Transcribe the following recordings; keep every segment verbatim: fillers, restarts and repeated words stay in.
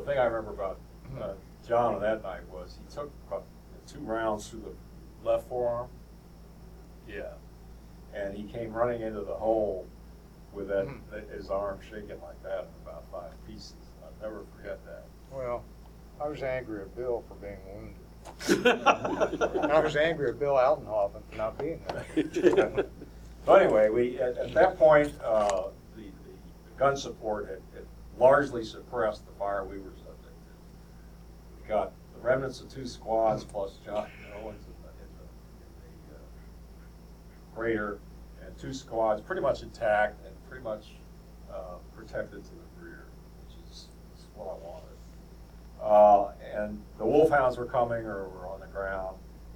thing I remember about uh, John on that night was he took about two rounds through the left forearm. Yeah. And he came running into the hole with that, Mhm. his arm shaking like that in about five pieces. I'll never forget that. Well, I was angry at Bill for being wounded. And I was angry at Bill Altenhofen for not being there. So anyway, we, at, at that point, uh, the, the gun support had, had largely suppressed the fire we were subject to. We got the remnants of two squads plus John Owens in the, in the, in the uh, crater, and two squads pretty much intact and pretty much uh, protected to the rear, which is, is what I wanted. Uh, and the wolfhounds were coming or were on the ground.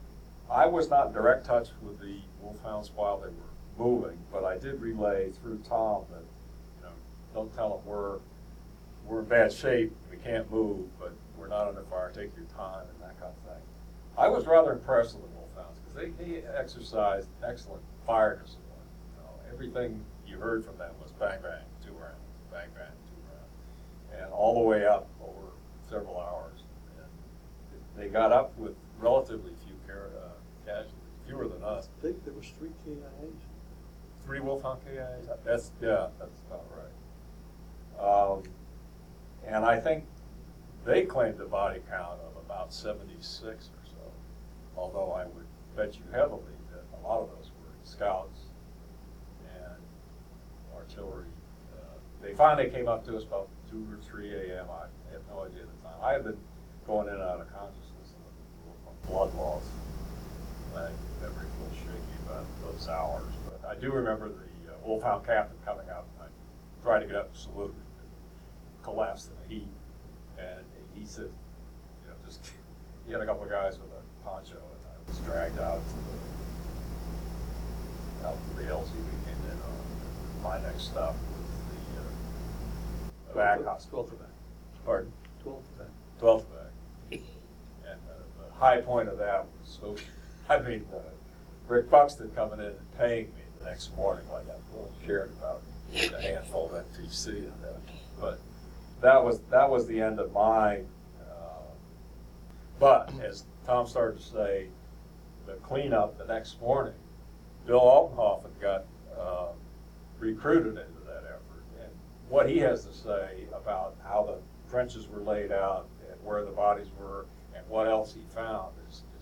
I was not in direct touch with the wolfhounds while they were moving, but I did relay through Tom that, you know, don't tell them we're, we're in bad shape, we can't move, but we're not under fire, take your time and that kind of thing. I was rather impressed with the wolfhounds because they, they exercised excellent fire discipline. You know, everything you heard from them was bang, bang, two rounds, bang, bang, two rounds, and all the way up over several hours. And they got up with relatively few car- uh, casualties, fewer than us. I think there was three K I As. Three wolfhound K I As? That's, yeah, that's about right. Um, and I think they claimed a body count of about seventy-six or so, although I would bet you heavily that a lot of those were scouts and artillery. Uh, they finally came up to us about two or three A M I had no idea at the time. I had been going in and out of consciousness and blood loss. My memory a little shaky about those hours, but I do remember the uh, wolfhound captain coming up. I tried to get up and salute, and collapsed in the heat, and he said, you know, just he had a couple of guys with a poncho, and I was dragged out to the out to the L Z we came in on. My next stop was the uh, back hospital. Twelfth back. Pardon? Twelfth back. Twelfth back. And uh, the high point of that was so, I mean, uh, Rick Buxton coming in and paying me the next morning, like I cared about a handful of N P C and that. But that was that was the end of my. Uh, but as Tom started to say, the cleanup the next morning, Bill Altenhofen got uh, recruited into that effort, and what he has to say about how the trenches were laid out and where the bodies were and what else he found is